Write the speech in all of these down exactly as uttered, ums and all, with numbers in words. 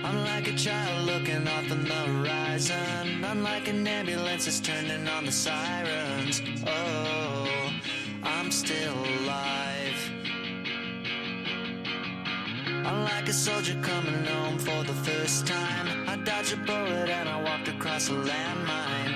Unlike a child looking off on the horizon, unlike an ambulance that's turning on the sirens. Oh, I'm still alive. Unlike a soldier coming home for the first time, I dodged a bullet and I walked across a landmine.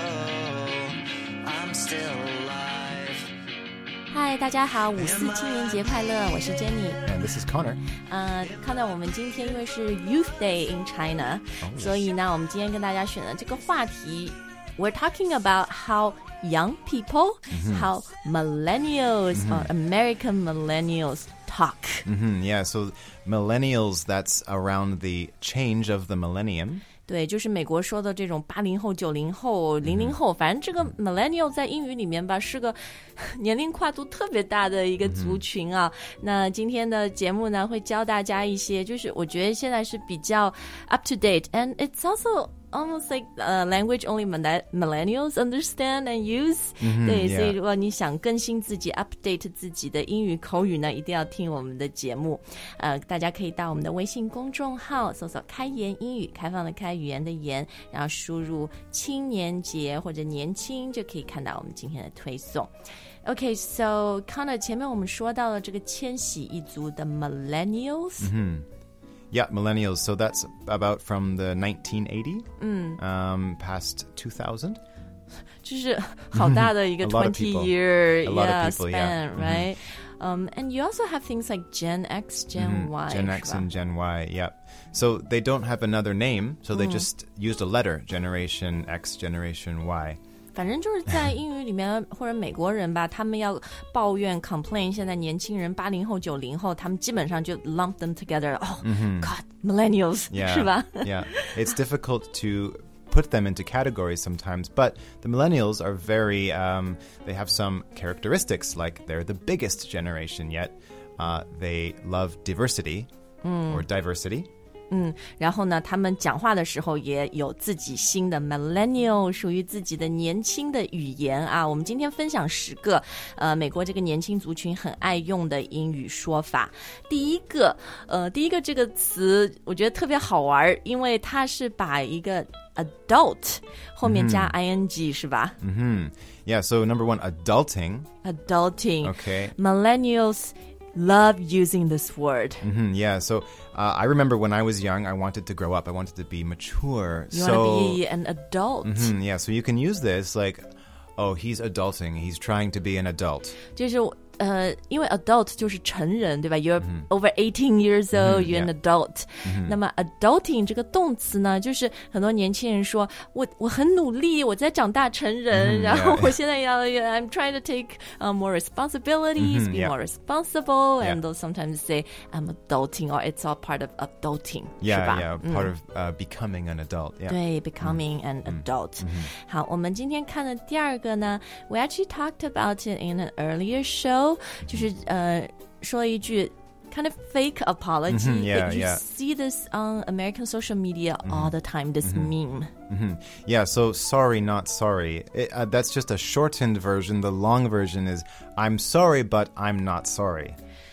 Oh, I'm still alive. 嗨，大家好，五四青年节快乐！我是 Jenny。And this is Connor。 呃，看到我们今天因为是 Youth Day in China，、oh, yes. 所以呢，我们今天跟大家选的这个话题 ，We're talking about how young people, mm-hmm. how millennials mm-hmm. or American millennials talk. Mm-hmm, yeah, so millennials, that's around the change of the millennium. 对，就是美国说的这种八零后、九零后、零零后，反正这个 millennial 在英语里面吧，是个年龄跨度特别大的一个族群啊。那今天的节目呢，会教大家一些，就是我觉得现在是比较 up to date, and it's also.Almost like uh, language only millennials understand and use. Mm-hmm, 对， yeah. 所以如果你想更新自己 update 自己的英语口语呢，一定要听我们的节目。呃，大家可以到我们的微信公众号搜索开言英语，开放的开，语言的言，然后输入青年节或者年轻，就可以看到我们今天的推送。Okay, so Connor, 前面我们说到了这个千禧一族的 millennials. Mm-hmm.Yeah, millennials. So that's about from the nineteen eighty, mm. um, past two thousand. 就是好大的一个 twenty year yeah, people, span, yeah. right? Mm-hmm. Um, and you also have things like Gen X, Gen mm-hmm. Y. Gen X and Gen Y, yeah. So they don't have another name, so they mm. just used a letter, Generation X, Generation Y. 反正就是在英语里面或者美国人吧，他们要抱怨 complain 现在年轻人八零后九零后他们基本上就 lump them together. Oh, mm-hmm. God, millennials, yeah, 是吧？ Yeah, it's difficult to put them into categories sometimes, but the millennials are very, um, they have some characteristics, like they're the biggest generation yet. Uh, they love diversity mm. or diversity. 嗯，然后呢，他们讲话的时候也有自己新的 millennial 属于自己的年轻的语言啊。我们今天分享十个呃美国这个年轻族群很爱用的英语说法。第一个呃第一个这个词我觉得特别好玩，因为它是把一个 adult 后面加 ing、mm-hmm. 是吧？ Mm-hmm. Yeah, so number one, adulting. Adulting. Okay. Millennials love using this word. Mm-hmm, yeah, so uh, I remember when I was young, I wanted to grow up. I wanted to be mature. You so, want to be an adult. Mm-hmm, yeah, so you can use this like, oh, he's adulting. He's trying to be an adult. 就是呃，因为 adult 就是成人，对吧？ You're mm-hmm. over eighteen years old, you're an adult. Mm-hmm. 那么 adulting 这个动词呢，就是很多年轻人说，我我很努力，我在长大成人， mm-hmm, 然后 yeah. 我现在要 I'm trying to take uh, more responsibilities, mm-hmm, be yeah. more responsible, yeah. and they'll sometimes say I'm adulting, or it's all part of adulting. Yeah, 是吧？ yeah, part、嗯、of uh, becoming an adult. Yeah. 对 becoming、mm-hmm. an adult. Mm-hmm. 好，我们今天看的第二个呢 we actually talked about it in an earlier show.就是呃说一句 kind of fake apology, mm-hmm, yeah, but you yeah. see this on American social media mm-hmm. all the time, this mm-hmm. meme. Mm-hmm. Yeah, so sorry, not sorry. It, uh, that's just a shortened version. The long version is I'm sorry, but I'm not sorry.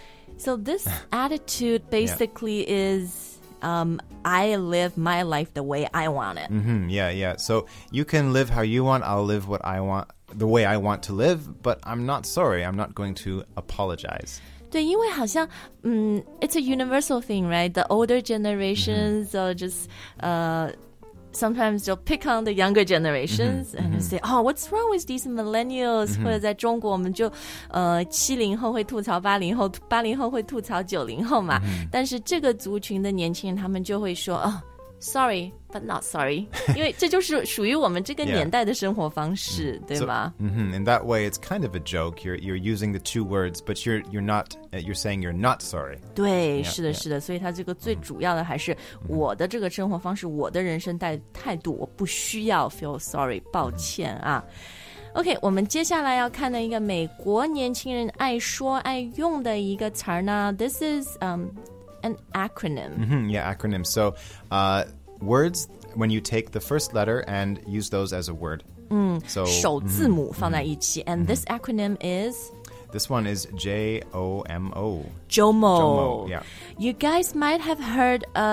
So this attitude basically yeah. is um, I live my life the way I want it. Mm-hmm, yeah, yeah. So you can live how you want, I'll live what I want.The way I want to live, but I'm not sorry. I'm not going to apologize. 对，因为好像嗯 it's a universal thing, right? The older generations mm-hmm. are just uh sometimes they'll pick on the younger generations mm-hmm. and mm-hmm. say, oh, what's wrong with these millennials? Mm-hmm. 或者在中国我们就呃七零后会吐槽八零后，八零后会吐槽九零后嘛。Mm-hmm. 但是这个族群的年轻人他们就会说哦Sorry, but not sorry. 因为这就是属于我们这个年代的生活方式， yeah. 对吧？ So, mm-hmm. In that way, it's kind of a joke. You're you're using the two words, but you're you're not. You're saying you're not sorry. 对， yeah, 是的， yeah. 是的。所以它这个最主要的还是我的这个生活方式， mm-hmm. 我的人生态态度，我不需要 feel sorry， 抱歉啊。OK， 我们接下来要看的一个美国年轻人爱说爱用的一个词儿呢 ，This is um.An acronym. Mm-hmm, yeah, acronym. So, uh, words, when you take the first letter and use those as a word. Mm, so, 首字母放在一起. And mm-hmm. this acronym is? This one is J O M O. Jomo. Jomo, yeah. You guys might have heard of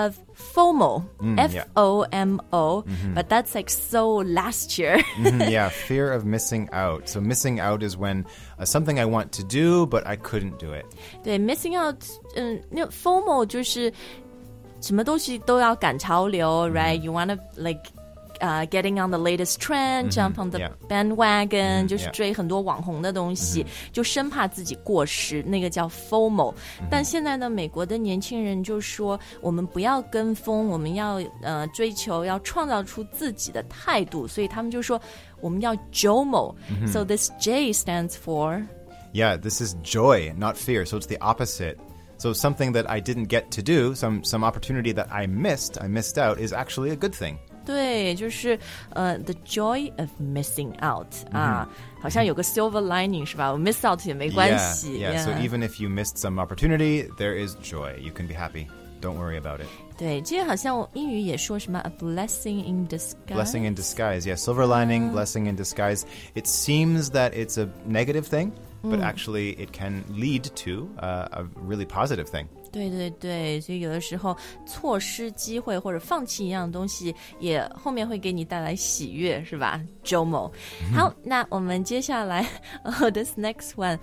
FOMO, Mm, F yeah. O M O, but that's like so last year. Mhm, yeah, fear of missing out. So missing out is when uh, something I want to do, but I couldn't do it. 对 missing out 嗯那 FOMO 就是什么东西都要赶潮流 right you want to like Uh, getting on the latest trend, jump on the yeah. bandwagon, 就是 yeah. 追很多网红的东西，就生怕自己过时，那个叫 FOMO。但现在呢，美国的年轻人就说，我们不要跟风，我们要呃追求，要创造出自己的态度，所以他们就说我们要 JOMO。So this J stands for Yeah, this is joy, not fear. So it's the opposite. So something that I didn't get to do, some some opportunity that I missed, I missed out, is actually a good thing. 对，就是呃、uh, ，the joy of missing out 啊，好像有个 silver lining 是吧？我 miss out 也没关系。 Yeah, yeah. So even if you missed some opportunity, there is joy. You can be happy. Don't worry about it. 对，这个好像英语也说什么 a blessing in disguise. Blessing in disguise. Yeah, silver lining, blessing in disguise. It seems that it's a negative thing, but actually it can lead to uh, a really positive thing. 对对对，所以有的时候错失机会或者放弃一样东西，也后面会给你带来喜悦，是吧 ？JOMO。好，那我们接下来，oh, this next one.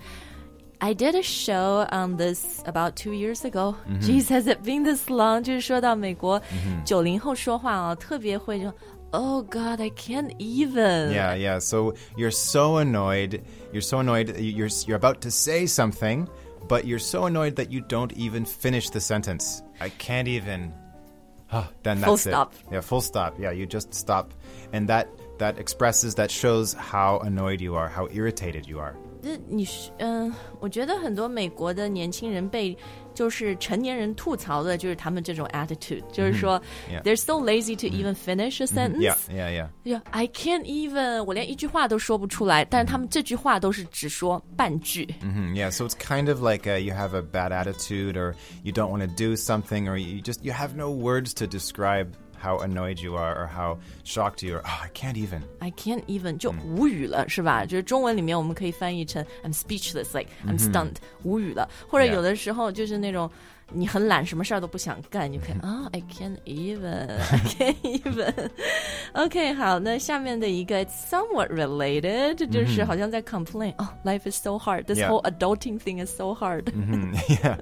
I did a show on this about two years ago. Geez, has it been this long? 就是说到美国九零后说话啊，特别会说。Oh God, I can't even. Yeah, yeah. So you're so annoyed. You're so annoyed. You're you're about to say something, but you're so annoyed that you don't even finish the sentence. I can't even. Oh, then that's full it. stop. Yeah, full stop. Yeah, you just stop, and that that expresses, that shows how annoyed you are, how irritated you are. 这你是嗯、呃，我觉得很多美国的年轻人被就是成年人吐槽的，就是他们这种 attitude，、mm-hmm. 就是说、 yeah. they're so lazy to even finish a sentence. Yeah, yeah, yeah. I can't even， 我连一句话都说不出来，但是他们这句话都是只说半句。 Mm-hmm, yeah, so it's kind of like uh, you have a bad attitude, or you don't want to do something, or you just you have no words to describe how annoyed you are or how shocked you are. Oh, I can't even. I can't even 就无语了、嗯、是吧？就是中文里面我们可以翻译成 I'm speechless, like I'm stunned、嗯、无语了。或者有的时候就是那种你很懒，什么事儿都不想干，你就可以啊、oh, I can't even, I can't even. OK, 好，那下面的一个 it's somewhat related， 就是好像在 complain. Oh, life is so hard. This yeah. whole adulting thing is so hard. Mm-hmm. Yeah.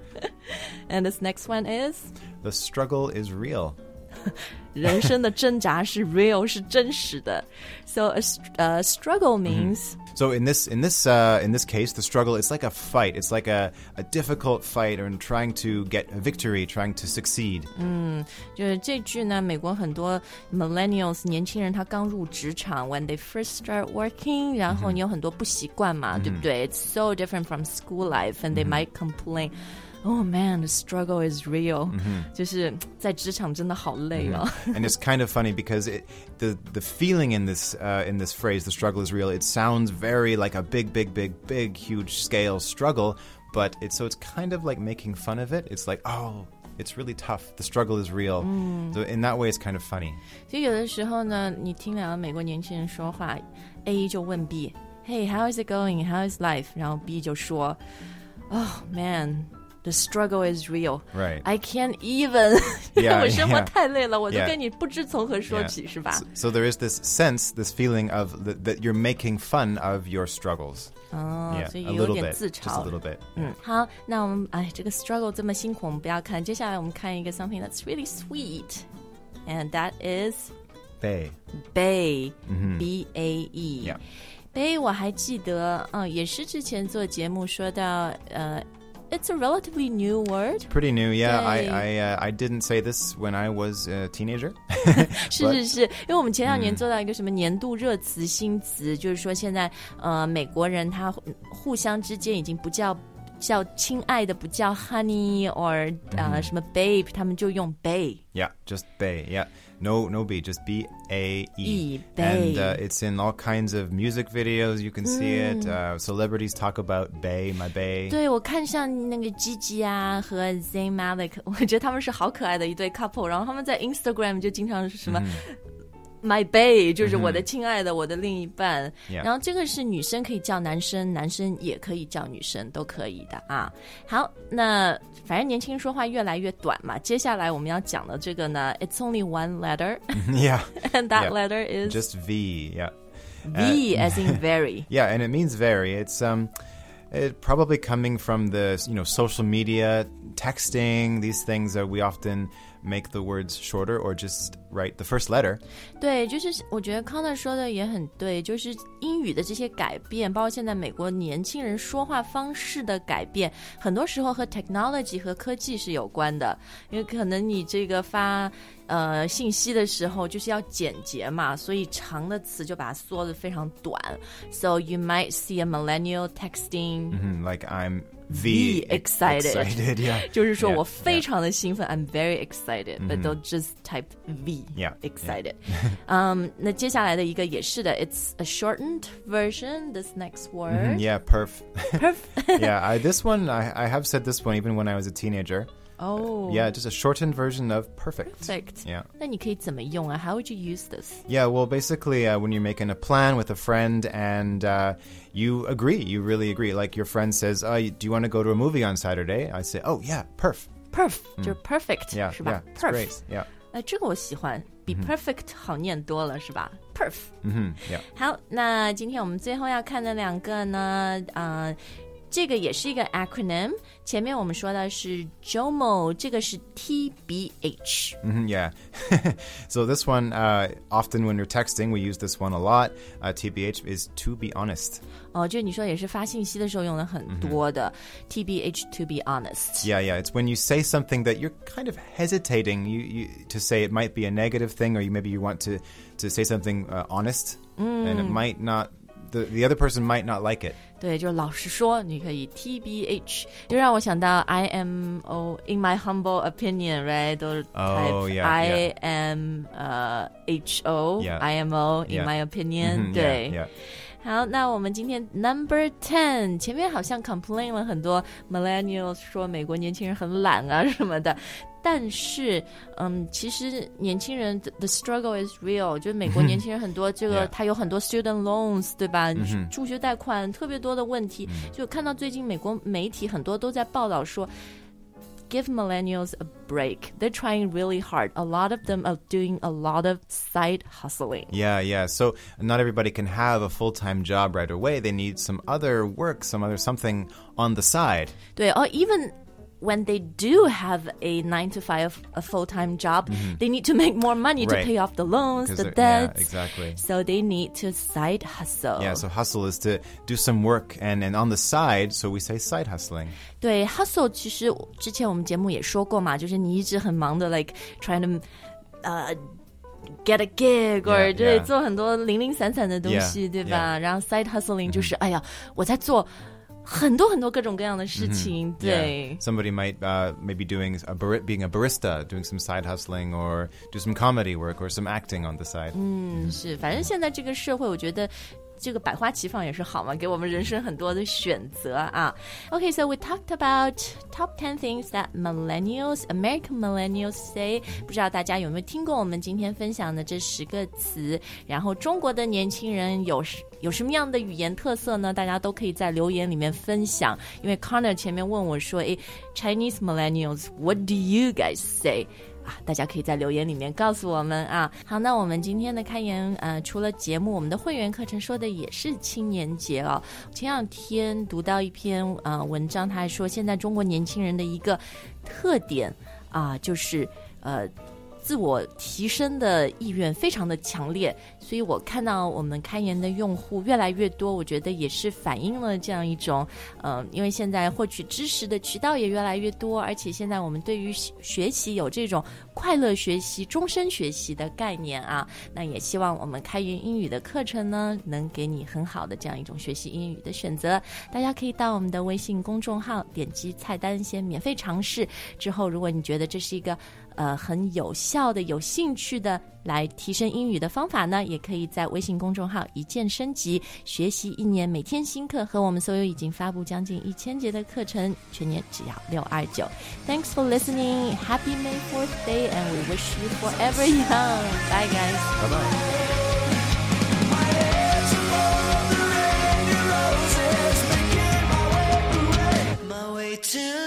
And this next one is the struggle is real. 人生的挣扎是 real 是真实的 so a uh, struggle means mm-hmm. So in this in this uh, in this case the struggle it's like a fight, it's like a, a difficult fight and trying to get a victory, trying to succeed. 嗯，就是这句呢美国很多 millennials 年轻人他刚入职场 when they first start working 然后你有很多不习惯嘛、mm-hmm. 对不对 It's so different from school life and they mm-hmm. might complain Oh man, the struggle is real. Mm-hmm. 就是在职场真的好累哦。 Mm-hmm. And it's kind of funny because it, the the feeling in this uh, in this phrase, the struggle is real. It sounds very like a big, big, big, big, huge scale struggle, but it's so it's kind of like making fun of it. It's like, oh, it's really tough. The struggle is real. Mm. So in that way, it's kind of funny. 所以有的时候呢，你听两个美国年轻人说话 ，A 就问 B，Hey, how is it going? How is life? 然后 B 就说 ，Oh man.The struggle is real. Right. I can't even. Yeah, 我生活 yeah. 太累了，我都跟你不知从何说起， yeah. 是吧 so, so there is this sense, this feeling of the, that you're making fun of your struggles. 哦、 yeah, 所以 a 有 little 点 bit, 自嘲。 just a little bit. 嗯，好，那我们哎，这个 struggle 这么辛苦，我们不要看。接下来我们看一个 something that's really sweet, and that is Bay. Bay. Mm-hmm. B A E. Yeah. Bay 我还记得，嗯，也是之前做节目说到，呃。It's a relatively new word. Pretty new, yeah. I Yay. I uh, I didn't say this when I was a teenager. 是是是，因为我们前两年做到一个什么年度热词新词，就是说现在呃美国人他互相之间已经不叫叫亲爱的，不叫 honey or 呃、uh, 什么 babe， 他们就用 bae. Yeah, just bae. Yeah. No, no B, just B A E. E, bae. And uh, it's in all kinds of music videos. You can see it. Uh, celebrities talk about bae, my bae. 对，我看像那个 Gigi 啊和 Zayn Malik， 我觉得他们是好可爱的一对 couple。然后他们在 Instagram 就经常是什么。 my bae 就是我的亲爱的、mm-hmm. 我的另一半、 yeah. 然后这个是女生可以叫男生，男生也可以叫女生，都可以的啊。好，那反正年轻人说话越来越短嘛，接下来我们要讲的这个呢 it's only one letter yeah and that yeah. letter is just V yeah V uh, as in very yeah and it means very it's um it probably coming from the you know social media texting these things that we often make the words shorter or just write the first letter 对就是我觉得 Connor 说的也很对就是英语的这些改变包括现在美国年轻人说话方式的改变很多时候和 technology 和科技是有关的因为可能你这个发呃信息的时候就是要简洁嘛所以长的词就把它缩得非常短 so you might see a millennial texting mm-hmm, like I'm V excited, excited yeah. 就是说 yeah, 我非常的兴奋 yeah. I'm very excited、mm-hmm. but they'll just type V yeah, excited yeah. 嗯那接下来的一个也是的 it's a shortened version this next word、mm-hmm, yeah perf perf yeah I, this one I, I have said this one even when I was a teenager Oh. Yeah, just a shortened version of perfect. Perfect. Yeah. 那你可以怎么用啊 How would you use this? Yeah, well, basically, uh, when you're making a plan with a friend and uh, you agree, you really agree. Like your friend says, oh, do you want to go to a movie on Saturday? I say, oh, yeah, perf. Perf, 就是 perfect, Yeah, 是吧 yeah, it's Perf. great. Yeah. 呃，这个我喜欢，比 perfect 好念多了，是吧 Perf. Mm-hmm, yeah. 好，那今天我们最后要看的两个呢，呃。这个也是一个 acronym 前面我们说的是 J O M O 这个是 T B H mm-hmm, yeah so this one uh, often when you're texting we use this one a lot uh, T B H is to be honest 哦，就你说也是发信息的时候用的很多的、mm-hmm. T B H to be honest yeah yeah it's when you say something that you're kind of hesitating you, you to say it might be a negative thing or you maybe you want to, to say something uh, honest mm. and it might not The, the other person might not like it. 对，就老实说，你可以 T B H， 就让我想到 I am oh in my humble opinion, right? 都 oh, type yeah, I yeah. am uh, H O, yeah. I M O in yeah. my opinion. Mm-hmm, 对。 Yeah, yeah. 好，那我们今天 number ten 前面好像 complain 了很多 millennials 说美国年轻人很懒啊什么的。但是，嗯，其实年轻人 the struggle is real， 就是美国年轻人很多这个 yeah. 他有很多 student loans， 对吧？ mm-hmm. 助学贷款特别多的问题， mm-hmm. 就看到最近美国媒体很多都在报道说 give millennials a break. They're trying really hard. A lot of them are doing a lot of side hustling. Yeah, yeah. So not everybody can have a full-time job right away. They need some other work, some other something on the side. 对，or even when they do have a nine to five, a full-time job, mm-hmm. they need to make more money right. to pay off the loans, the debts. Yeah, exactly. So they need to side hustle. Yeah, so hustle is to do some work and, and on the side, so we say side hustling. 对 hustle 其实之前我们节目也说过嘛，就是你一直很忙的 like trying to uh, get a gig or yeah, 对 yeah. 做很多零零散散的东西 yeah, 对吧 yeah. 然后 side hustling 就是、 mm-hmm. 哎呀我在做很多很多各种各样的事情 mm-hmm. 对 yeah. Somebody might uh, maybe doing a bar- being a barista, doing some side hustling or do some comedy work or some acting on the side. 嗯是反正现在这个社会我觉得这个百花齐放也是好嘛，给我们人生很多的选择啊。Okay, so we talked about top ten things that millennials, American millennials say. 不知道大家有没有听过我们今天分享的这十个词？然后中国的年轻人有有什么样的语言特色呢？大家都可以在留言里面分享。因为 Connor 前面问我说，诶 ，Chinese millennials, what do you guys say?大家可以在留言里面告诉我们啊。好，那我们今天的开言呃，除了节目，我们的会员课程说的也是青年节哦。前两天读到一篇呃文章，他还说现在中国年轻人的一个特点啊、呃，就是呃。自我提升的意愿非常的强烈，所以我看到我们开言的用户越来越多，我觉得也是反映了这样一种呃，因为现在获取知识的渠道也越来越多，而且现在我们对于学习有这种快乐学习终身学习的概念啊，那也希望我们开言英语的课程呢能给你很好的这样一种学习英语的选择。大家可以到我们的微信公众号点击菜单先免费尝试，之后如果你觉得这是一个呃很有效效的、有兴趣的来提升英语的方法呢，也可以在微信公众号一键升级，学习一年每天新课，和我们所有已经发布将近一千节的课程，全年只要六二九。Thanks for listening. Happy May fourth Day, and we wish you forever young. Bye, guys. Bye bye. To